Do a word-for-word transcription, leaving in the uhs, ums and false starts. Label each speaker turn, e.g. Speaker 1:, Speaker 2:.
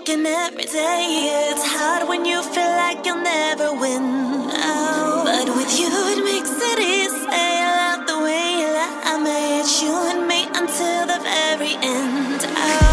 Speaker 1: shaking every day. It's hard when you feel like you'll never win. Oh, but with you it makes it easy. I love the way you lie. I made you and me until the very end. Oh.